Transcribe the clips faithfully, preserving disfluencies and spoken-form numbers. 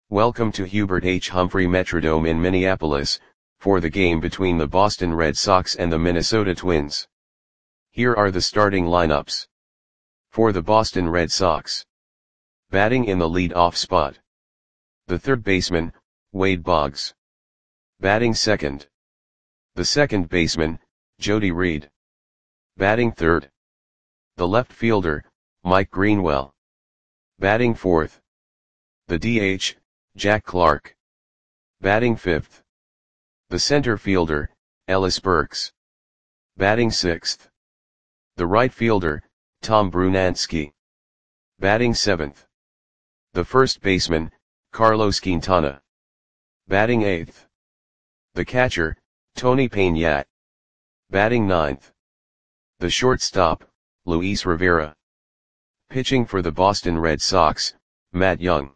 Welcome to Hubert H. Humphrey Metrodome in Minneapolis, for the game between the Boston Red Sox and the Minnesota Twins. Here are the starting lineups. For the Boston Red Sox. Batting in the lead-off spot. The third baseman, Wade Boggs. Batting second. The second baseman, Jody Reed. Batting third. The left fielder, Mike Greenwell. Batting fourth. The D H, Jack Clark. Batting fifth. The center fielder, Ellis Burks. Batting sixth. The right fielder, Tom Brunansky. Batting seventh. The first baseman, Carlos Quintana. Batting eighth. The catcher, Tony Peña. Batting ninth. The shortstop, Luis Rivera. Pitching for the Boston Red Sox, Matt Young.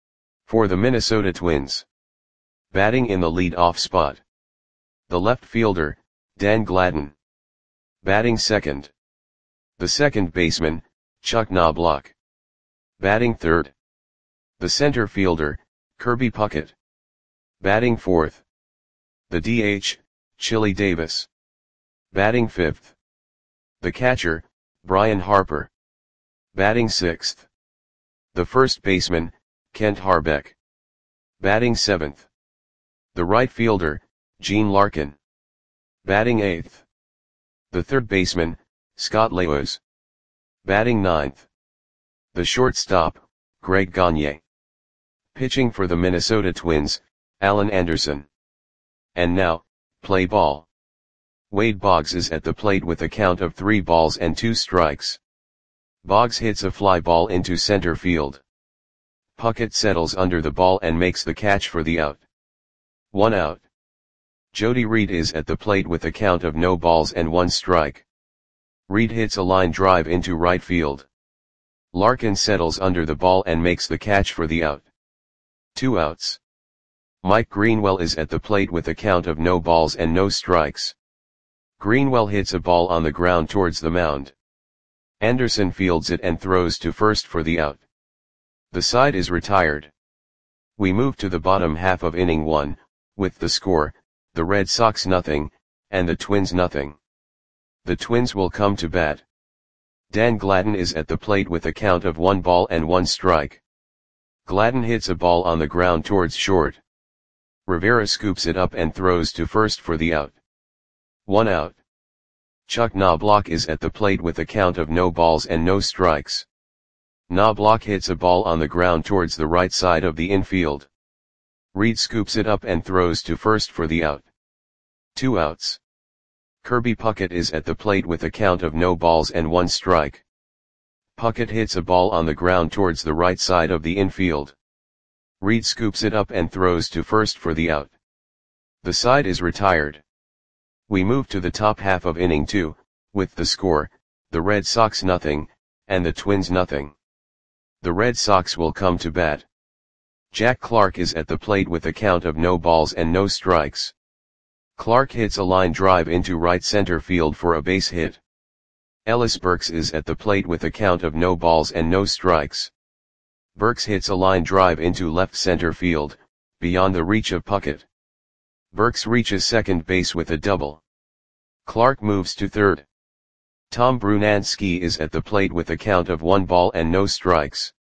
For the Minnesota Twins. Batting in the lead-off spot. The left fielder, Dan Gladden. Batting second. The second baseman, Chuck Knobloch. Batting third. The center fielder, Kirby Puckett. Batting fourth. The D H, Chili Davis. Batting fifth. The catcher, Brian Harper. Batting sixth. The first baseman, Kent Harbeck. Batting seventh. The right fielder, Gene Larkin. Batting eighth. The third baseman, Scott Lewis. Batting ninth. The shortstop, Greg Gagne. Pitching for the Minnesota Twins, Alan Anderson. And now, play ball. Wade Boggs is at the plate with a count of three balls and two strikes. Boggs hits a fly ball into center field. Puckett settles under the ball and makes the catch for the out. One out. Jody Reed is at the plate with a count of no balls and one strike. Reed hits a line drive into right field. Larkin settles under the ball and makes the catch for the out. Two outs. Mike Greenwell is at the plate with a count of no balls and no strikes. Greenwell hits a ball on the ground towards the mound. Anderson fields it and throws to first for the out. The side is retired. We move to the bottom half of inning one, with the score, the Red Sox nothing, and the Twins nothing. The Twins will come to bat. Dan Gladden is at the plate with a count of one ball and one strike. Gladden hits a ball on the ground towards short. Rivera scoops it up and throws to first for the out. One out. Chuck Knobloch is at the plate with a count of no balls and no strikes. Knobloch hits a ball on the ground towards the right side of the infield. Reed scoops it up and throws to first for the out. Two outs. Kirby Puckett is at the plate with a count of no balls and one strike. Puckett hits a ball on the ground towards the right side of the infield. Reed scoops it up and throws to first for the out. The side is retired. We move to the top half of inning two, with the score, the Red Sox nothing, and the Twins nothing. The Red Sox will come to bat. Jack Clark is at the plate with a count of no balls and no strikes. Clark hits a line drive into right center field for a base hit. Ellis Burks is at the plate with a count of no balls and no strikes. Burks hits a line drive into left center field, beyond the reach of Puckett. Burks reaches second base with a double. Clark moves to third. Tom Brunansky is at the plate with a count of one ball and no strikes.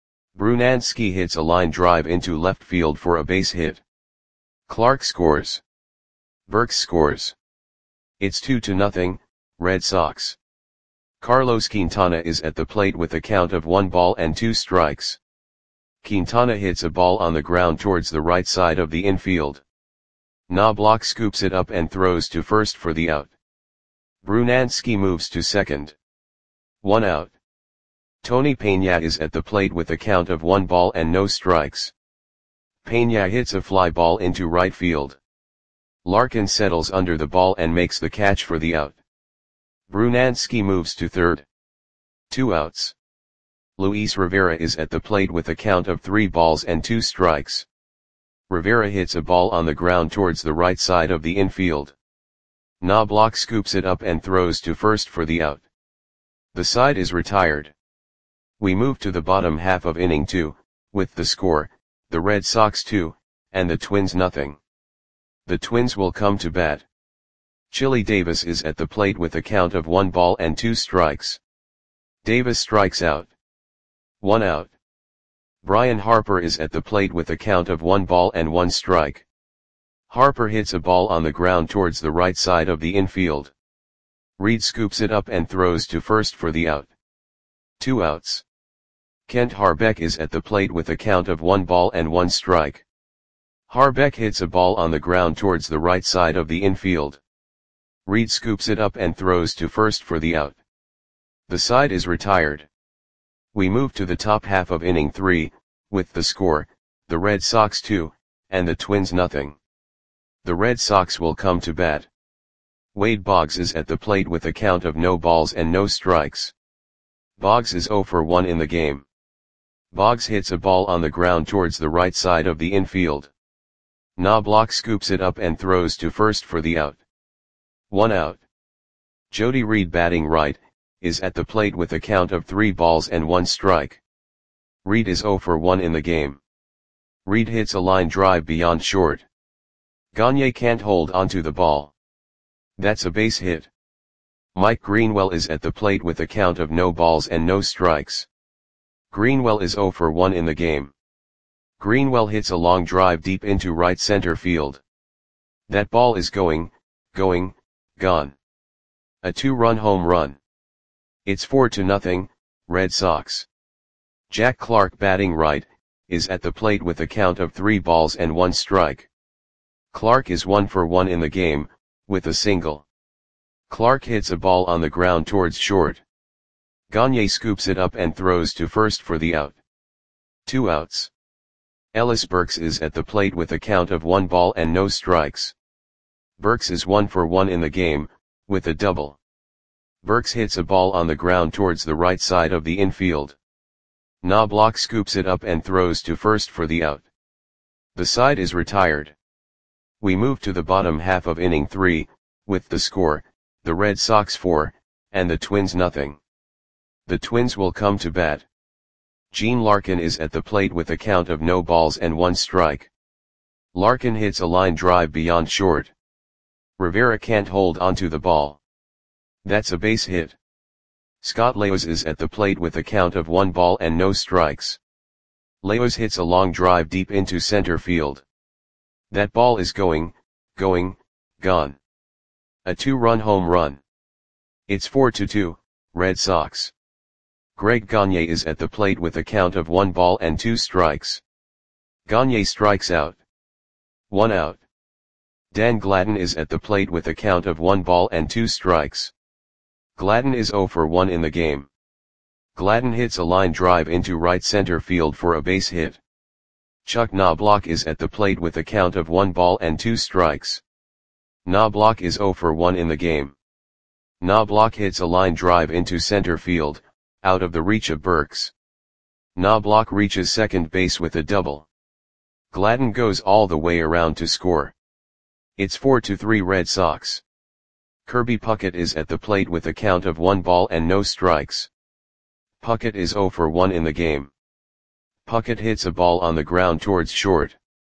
Brunansky hits a line drive into left field for a base hit. Clark scores. Burks scores. It's two to nothing, Red Sox. Carlos Quintana is at the plate with a count of one ball and two strikes. Quintana hits a ball on the ground towards the right side of the infield. Knobloch scoops it up and throws to first for the out. Brunansky moves to second. One out. Tony Peña is at the plate with a count of one ball and no strikes. Peña hits a fly ball into right field. Larkin settles under the ball and makes the catch for the out. Brunansky moves to third. Two outs. Luis Rivera is at the plate with a count of three balls and two strikes. Rivera hits a ball on the ground towards the right side of the infield. Knobloch scoops it up and throws to first for the out. The side is retired. We move to the bottom half of inning two, with the score, the Red Sox two, and the Twins nothing. The Twins will come to bat. Chili Davis is at the plate with a count of one ball and two strikes. Davis strikes out. One out. Brian Harper is at the plate with a count of one ball and one strike. Harper hits a ball on the ground towards the right side of the infield. Reed scoops it up and throws to first for the out. Two outs. Kent Harbeck is at the plate with a count of one ball and one strike. Harbeck hits a ball on the ground towards the right side of the infield. Reed scoops it up and throws to first for the out. The side is retired. We move to the top half of inning three, with the score, the Red Sox two, and the Twins nothing. The Red Sox will come to bat. Wade Boggs is at the plate with a count of no balls and no strikes. Boggs is oh for one in the game. Boggs hits a ball on the ground towards the right side of the infield. Knobloch scoops it up and throws to first for the out. One out. Jody Reed, batting right, is at the plate with a count of three balls and one strike. Reed is oh for one in the game. Reed hits a line drive beyond short. Gagne can't hold onto the ball. That's a base hit. Mike Greenwell is at the plate with a count of no balls and no strikes. Greenwell is oh for one in the game. Greenwell hits a long drive deep into right center field. That ball is going, going, gone. A two-run home run. It's four to nothing, Red Sox. Jack Clark, batting right, is at the plate with a count of three balls and one strike. Clark is one for one in the game, with a single. Clark hits a ball on the ground towards short. Gagne scoops it up and throws to first for the out. Two outs. Ellis Burks is at the plate with a count of one ball and no strikes. Burks is one for one in the game, with a double. Burks hits a ball on the ground towards the right side of the infield. Knobloch scoops it up and throws to first for the out. The side is retired. We move to the bottom half of inning three, with the score, the Red Sox four, and the Twins nothing. The Twins will come to bat. Gene Larkin is at the plate with a count of no balls and one strike. Larkin hits a line drive beyond short. Rivera can't hold onto the ball. That's a base hit. Scott Leos is at the plate with a count of one ball and no strikes. Leos hits a long drive deep into center field. That ball is going, going, gone. A two-run home run. It's four to two, Red Sox. Greg Gagne is at the plate with a count of one ball and two strikes. Gagne strikes out. One out. Dan Gladden is at the plate with a count of one ball and two strikes. Gladden is oh for one in the game. Gladden hits a line drive into right center field for a base hit. Chuck Knobloch is at the plate with a count of one ball and two strikes. Knobloch is oh for one in the game. Knobloch hits a line drive into center field, out of the reach of Burks. Knobloch reaches second base with a double. Gladden goes all the way around to score. It's four to three Red Sox. Kirby Puckett is at the plate with a count of one ball and no strikes. Puckett is oh for one in the game. Puckett hits a ball on the ground towards short.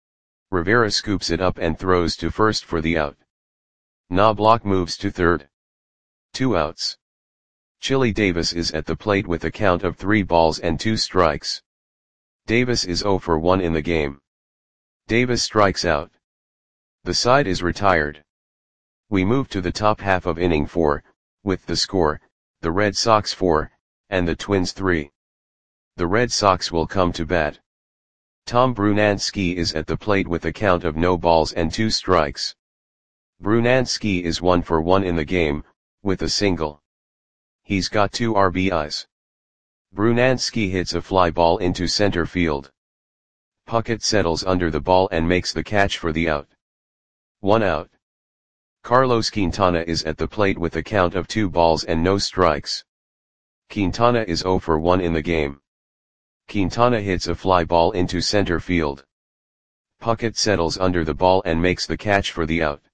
Rivera scoops it up and throws to first for the out. Knobloch moves to third. Two outs. Chili Davis is at the plate with a count of three balls and two strikes. Davis is oh for one in the game. Davis strikes out. The side is retired. We move to the top half of inning four, with the score, the Red Sox four, and the Twins three. The Red Sox will come to bat. Tom Brunansky is at the plate with a count of no balls and two strikes. Brunansky is one for one in the game, with a single. He's got two R B Is. Brunansky hits a fly ball into center field. Puckett settles under the ball and makes the catch for the out. One out. Carlos Quintana is at the plate with a count of two balls and no strikes. Quintana is oh for one in the game. Quintana hits a fly ball into center field. Puckett settles under the ball and makes the catch for the out.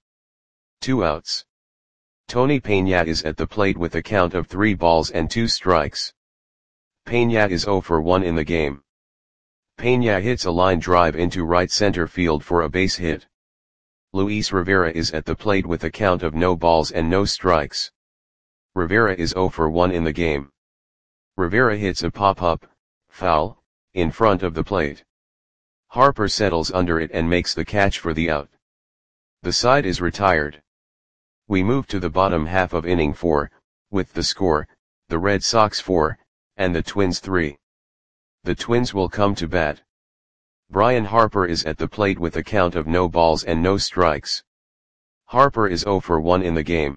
Two outs. Tony Peña is at the plate with a count of three balls and two strikes. Peña is oh for one in the game. Peña hits a line drive into right center field for a base hit. Luis Rivera is at the plate with a count of no balls and no strikes. Rivera is zero for one in the game. Rivera hits a pop-up, foul, in front of the plate. Harper settles under it and makes the catch for the out. The side is retired. We move to the bottom half of inning four, with the score, the Red Sox four, and the Twins three. The Twins will come to bat. Brian Harper is at the plate with a count of no balls and no strikes. Harper is zero for one in the game.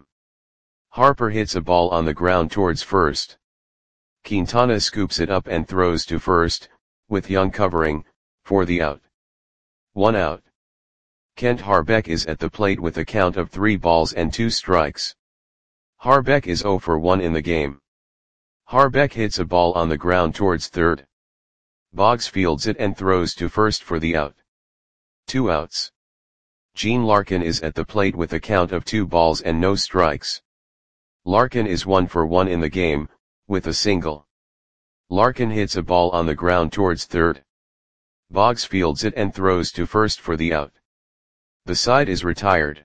Harper hits a ball on the ground towards first. Quintana scoops it up and throws to first, with Young covering, for the out. One out. Kent Harbeck is at the plate with a count of three balls and two strikes. Harbeck is zero for one in the game. Harbeck hits a ball on the ground towards third. Boggs fields it and throws to first for the out. Two outs. Gene Larkin is at the plate with a count of two balls and no strikes. Larkin is one for one in the game, with a single. Larkin hits a ball on the ground towards third. Boggs fields it and throws to first for the out. The side is retired.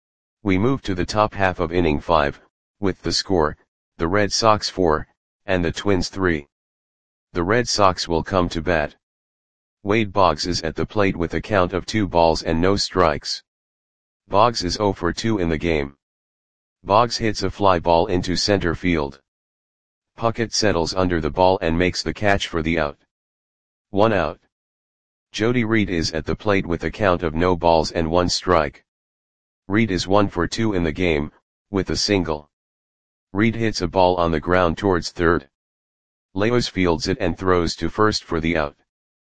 We move to the top half of inning five, with the score, the Red Sox four, and the Twins three. The Red Sox will come to bat. Wade Boggs is at the plate with a count of two balls and no strikes. Boggs is zero for two in the game. Boggs hits a fly ball into center field. Puckett settles under the ball and makes the catch for the out. One out. Jody Reed is at the plate with a count of no balls and one strike. Reed is one for two in the game, with a single. Reed hits a ball on the ground towards third. Leos fields it and throws to first for the out.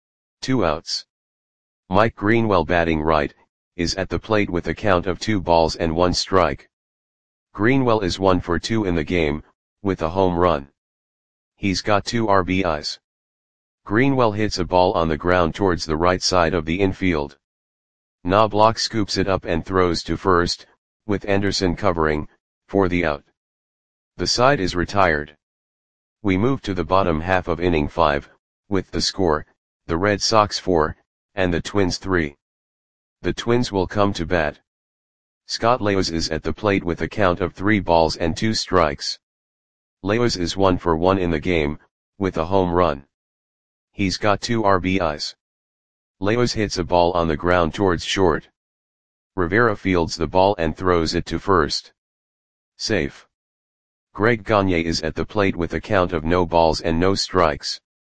Two outs. Mike Greenwell, batting right, is at the plate with a count of two balls and one strike. Greenwell is one for two in the game, with a home run. He's got two R B Is. Greenwell hits a ball on the ground towards the right side of the infield. Knobloch scoops it up and throws to first, with Anderson covering, for the out. The side is retired. We move to the bottom half of inning five, with the score, the Red Sox four, and the Twins three. The Twins will come to bat. Scott Leos is at the plate with a count of three balls and two strikes. Leos is one for one in the game, with a home run. He's got two R B Is. Leos hits a ball on the ground towards short. Rivera fields the ball and throws it to first. Safe. Greg Gagne is at the plate with a count of no balls and no strikes.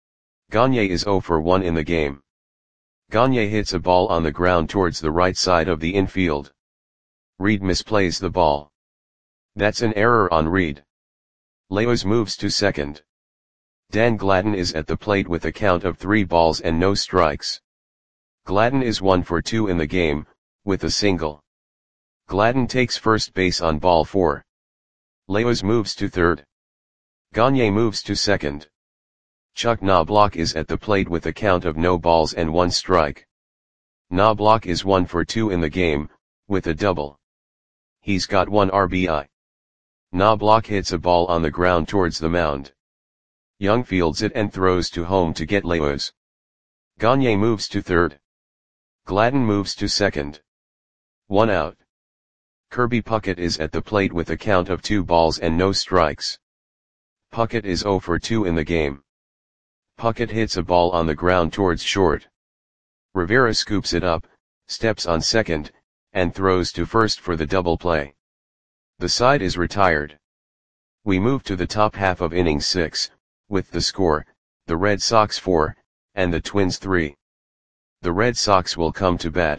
Gagne is zero for one in the game. Gagne hits a ball on the ground towards the right side of the infield. Reed misplays the ball. That's an error on Reed. Leos moves to second. Dan Gladden is at the plate with a count of three balls and no strikes. Gladden is one for two in the game, with a single. Gladden takes first base on ball four. Leos moves to third. Gagne moves to second. Chuck Knobloch is at the plate with a count of no balls and one strike. Knobloch is one for two in the game, with a double. He's got one R B I. Knobloch hits a ball on the ground towards the mound. Young fields it and throws to home to get Leos. Gagne moves to third. Gladden moves to second. One out. Kirby Puckett is at the plate with a count of two balls and no strikes. Puckett is zero for two in the game. Puckett hits a ball on the ground towards short. Rivera scoops it up, steps on second, and throws to first for the double play. The side is retired. We move to the top half of inning six, with the score, the Red Sox four, and the Twins three. The Red Sox will come to bat.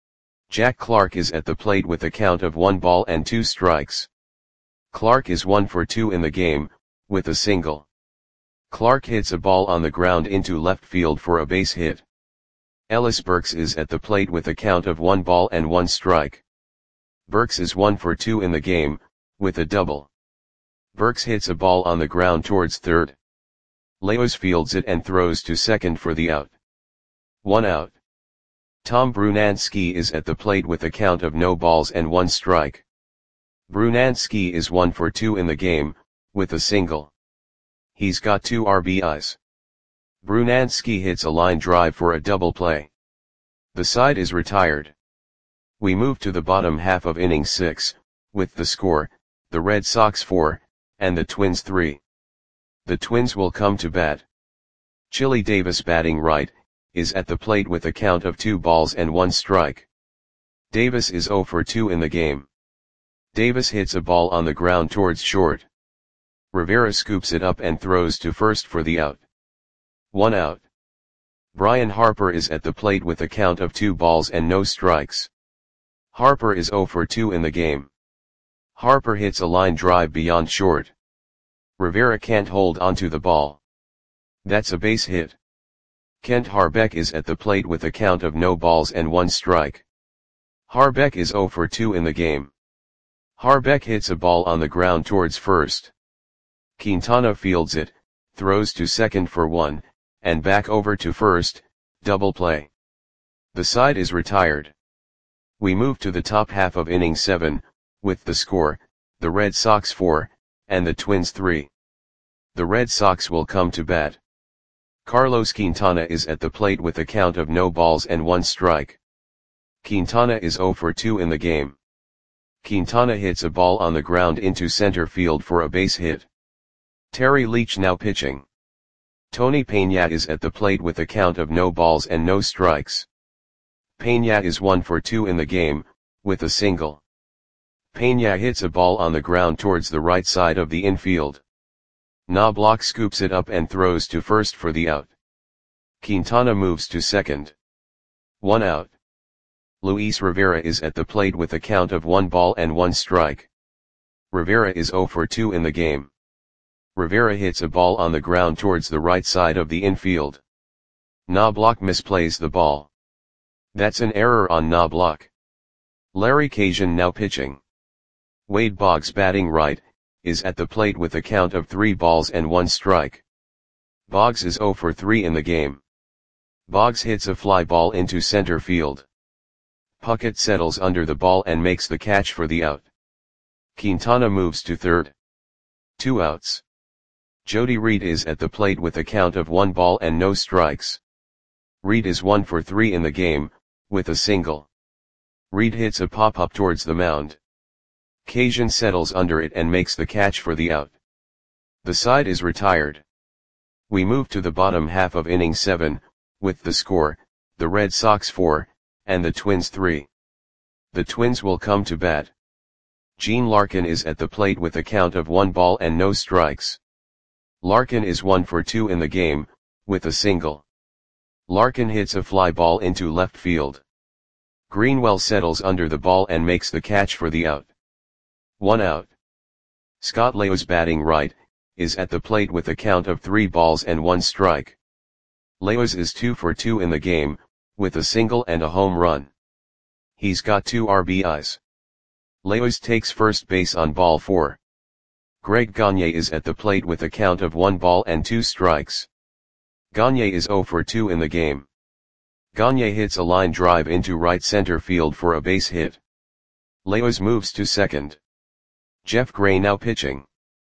Jack Clark is at the plate with a count of one ball and two strikes. Clark is one for two in the game, with a single. Clark hits a ball on the ground into left field for a base hit. Ellis Burks is at the plate with a count of one ball and one strike. Burks is one for two in the game, with a double. Burks hits a ball on the ground towards third. Leos fields it and throws to second for the out. One out. Tom Brunansky is at the plate with a count of no balls and one strike. Brunansky is one for two in the game, with a single. He's got two R B Is. Brunansky hits a line drive for a double play. The side is retired. We move to the bottom half of inning six, with the score, the Red Sox four, and the Twins three. The Twins will come to bat. Chili Davis, batting right, is at the plate with a count of two balls and one strike. Davis is oh for two in the game. Davis hits a ball on the ground towards short. Rivera scoops it up and throws to first for the out. One out. Brian Harper is at the plate with a count of two balls and no strikes. Harper is oh for two in the game. Harper hits a line drive beyond short. Rivera can't hold onto the ball. That's a base hit. Kent Harbeck is at the plate with a count of no balls and one strike. Harbeck is oh for two in the game. Harbeck hits a ball on the ground towards first. Quintana fields it, throws to second for one, and back over to first, double play. The side is retired. We move to the top half of inning seven, with the score, the Red Sox four, and the Twins three. The Red Sox will come to bat. Carlos Quintana is at the plate with a count of no balls and one strike. Quintana is oh for two in the game. Quintana hits a ball on the ground into center field for a base hit. Terry Leach now pitching. Tony Peña is at the plate with a count of no balls and no strikes. Peña is one for two in the game, with a single. Peña hits a ball on the ground towards the right side of the infield. Knobloch scoops it up and throws to first for the out. Quintana moves to second. One out. Luis Rivera is at the plate with a count of one ball and one strike. Rivera is oh for two in the game. Rivera hits a ball on the ground towards the right side of the infield. Knobloch misplays the ball. That's an error on Knobloch. Larry Cajuan now pitching. Wade Boggs, batting right, is at the plate with a count of three balls and one strike. Boggs is oh for three in the game. Boggs hits a fly ball into center field. Puckett settles under the ball and makes the catch for the out. Quintana moves to third. Two outs. Jody Reed is at the plate with a count of one ball and no strikes. Reed is one for three in the game, with a single. Reed hits a pop-up towards the mound. Cajuan settles under it and makes the catch for the out. The side is retired. We move to the bottom half of inning seven, with the score, the Red Sox four, and the Twins three. The Twins will come to bat. Gene Larkin is at the plate with a count of one ball and no strikes. Larkin is one for two in the game, with a single. Larkin hits a fly ball into left field. Greenwell settles under the ball and makes the catch for the out. One out. Scott Leos, batting right, is at the plate with a count of three balls and one strike. Leos is two for two in the game, with a single and a home run. He's got two R B Is. Leos takes first base on ball four. Greg Gagne is at the plate with a count of one ball and two strikes. Gagne is oh for two in the game. Gagne hits a line drive into right center field for a base hit. Leos moves to second. Jeff Gray now pitching.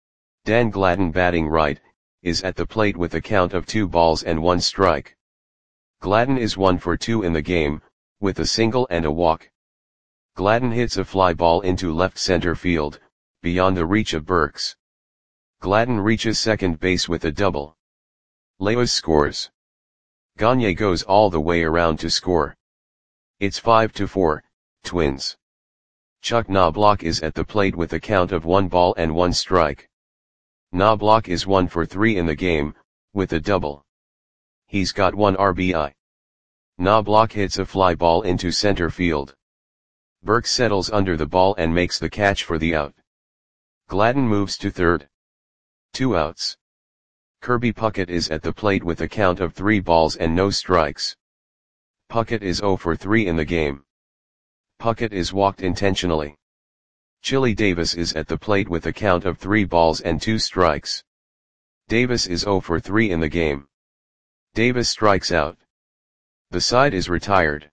Dan Gladden, batting right, is at the plate with a count of two balls and one strike. Gladden is one for two in the game, with a single and a walk. Gladden hits a fly ball into left center field, beyond the reach of Burks. Gladden reaches second base with a double. Leos scores. Gagne goes all the way around to score. It's five to four, Twins. Chuck Knobloch is at the plate with a count of one ball and one strike. Knobloch is one for three in the game, with a double. He's got one R B I. Knobloch hits a fly ball into center field. Burks settles under the ball and makes the catch for the out. Gladden moves to third. Two outs. Kirby Puckett is at the plate with a count of three balls and no strikes. Puckett is oh for three in the game. Puckett is walked intentionally. Chili Davis is at the plate with a count of three balls and two strikes. Davis is oh for three in the game. Davis strikes out. The side is retired.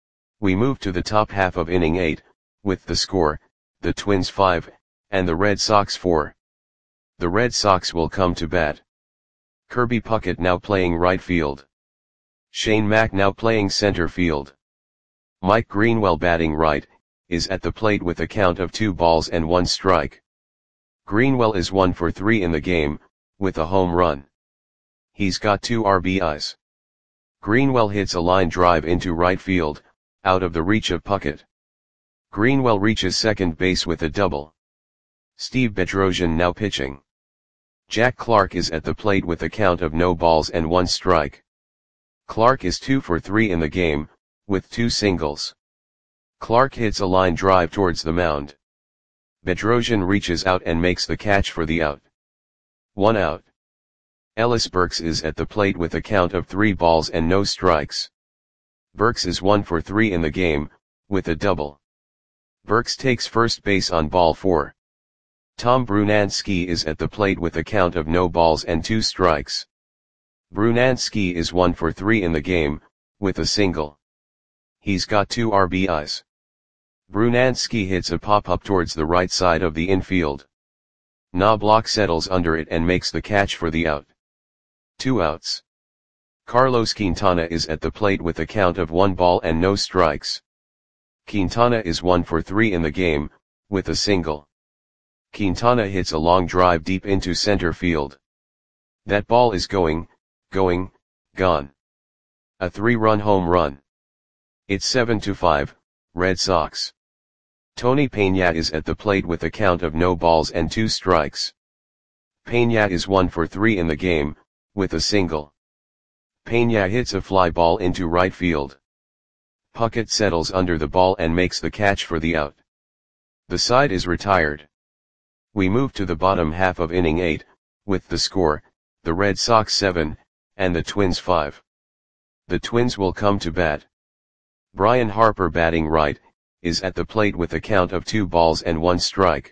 We move to the top half of inning eight, with the score, the Twins five, and the Red Sox four. The Red Sox will come to bat. Kirby Puckett now playing right field. Shane Mack now playing center field. Mike Greenwell batting right, is at the plate with a count of two balls and one strike. Greenwell is one for three in the game, with a home run. He's got two R B Is. Greenwell hits a line drive into right field, out of the reach of Puckett. Greenwell reaches second base with a double. Steve Bedrosian now pitching. Jack Clark is at the plate with a count of no balls and one strike. Clark is two for three in the game, with two singles. Clark hits a line drive towards the mound. Bedrosian reaches out and makes the catch for the out. One out. Ellis Burks is at the plate with a count of three balls and no strikes. Burks is one for three in the game, with a double. Burks takes first base on ball four. Tom Brunansky is at the plate with a count of no balls and two strikes. Brunansky is one for three in the game, with a single. He's got two R B Is. Brunansky hits a pop-up towards the right side of the infield. Knobloch settles under it and makes the catch for the out. Two outs. Carlos Quintana is at the plate with a count of one ball and no strikes. Quintana is one for three in the game, with a single. Quintana hits a long drive deep into center field. That ball is going, going, gone. A three-run home run. It's seven to five, Red Sox. Tony Peña is at the plate with a count of no balls and two strikes. Peña is one for three in the game, with a single. Peña hits a fly ball into right field. Puckett settles under the ball and makes the catch for the out. The side is retired. We move to the bottom half of inning eight, with the score, the Red Sox seven, and the Twins five. The Twins will come to bat. Brian Harper batting right, is at the plate with a count of two balls and one strike.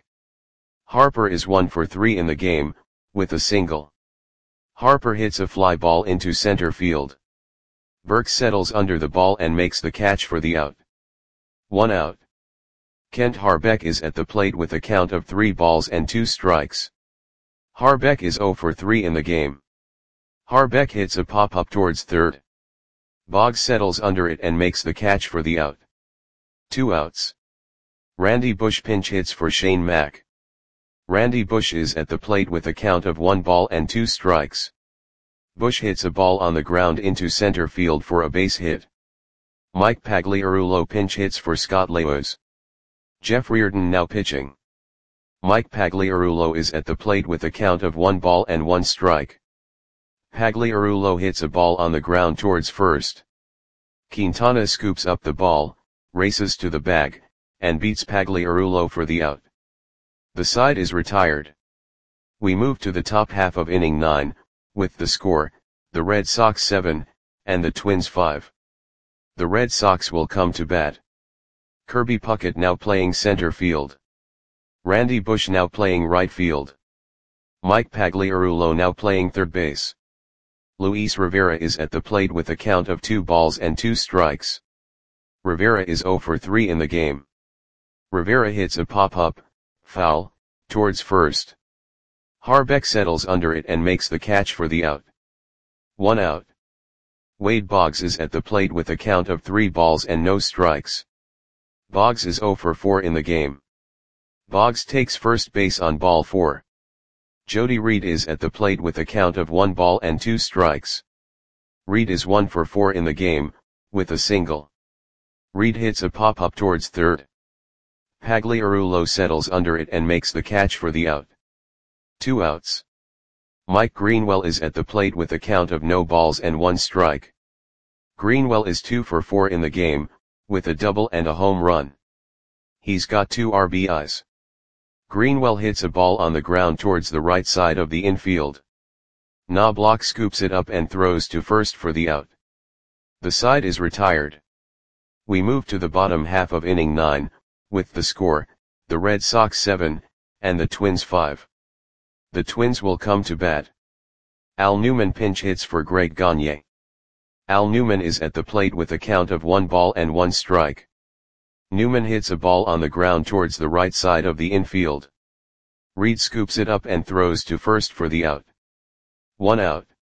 Harper is one for three in the game, with a single. Harper hits a fly ball into center field. Burks settles under the ball and makes the catch for the out. One out. Kent Harbeck is at the plate with a count of three balls and two strikes. Harbeck is zero for three in the game. Harbeck hits a pop-up towards third. Boggs settles under it and makes the catch for the out. Two outs. Randy Bush pinch hits for Shane Mack. Randy Bush is at the plate with a count of one ball and two strikes. Bush hits a ball on the ground into center field for a base hit. Mike Pagliarulo pinch hits for Scott Laos. Jeff Reardon now pitching. Mike Pagliarulo is at the plate with a count of one ball and one strike. Pagliarulo hits a ball on the ground towards first. Quintana scoops up the ball, races to the bag, and beats Pagliarulo for the out. The side is retired. We move to the top half of inning nine, with the score, the Red Sox seven, and the Twins five. The Red Sox will come to bat. Kirby Puckett now playing center field. Randy Bush now playing right field. Mike Pagliarulo now playing third base. Luis Rivera is at the plate with a count of two balls and two strikes. Rivera is zero for three in the game. Rivera hits a pop-up, foul, towards first. Harbeck settles under it and makes the catch for the out. One out. Wade Boggs is at the plate with a count of three balls and no strikes. Boggs is zero for four in the game. Boggs takes first base on ball four. Jody Reed is at the plate with a count of one ball and two strikes. Reed is one for four in the game, with a single. Reed hits a pop-up towards third. Pagliarulo settles under it and makes the catch for the out. Two outs. Mike Greenwell is at the plate with a count of no balls and one strike. Greenwell is two for four in the game, with a double and a home run. He's got two R B Is. Greenwell hits a ball on the ground towards the right side of the infield. Knobloch scoops it up and throws to first for the out. The side is retired. We move to the bottom half of inning nine, with the score, the Red Sox seven, and the Twins five. The Twins will come to bat. Al Newman pinch hits for Greg Gagne. Al Newman is at the plate with a count of one ball and one strike. Newman hits a ball on the ground towards the right side of the infield. Reed scoops it up and throws to first for the out. One out.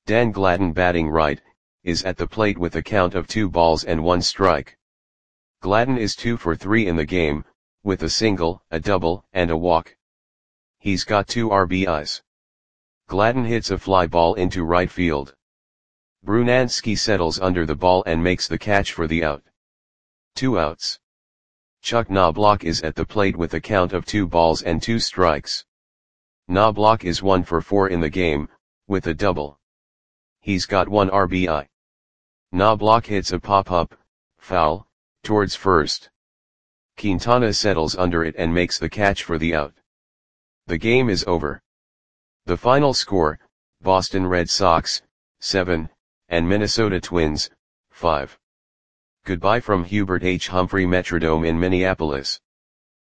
Dan Gladden, batting right, is at the plate with a count of two balls and one strike. Gladden is two for three in the game, with a single, a double, and a walk. He's got two R B Is. Gladden hits a fly ball into right field. Brunansky settles under the ball and makes the catch for the out. Two outs. Chuck Knobloch is at the plate with a count of two balls and two strikes. Knobloch is one for four in the game, with a double. He's got one R B I. Knobloch hits a pop-up, foul, towards first. Quintana settles under it and makes the catch for the out. The game is over. The final score, Boston Red Sox, seven, and Minnesota Twins, five. Goodbye from Hubert H. Humphrey Metrodome in Minneapolis.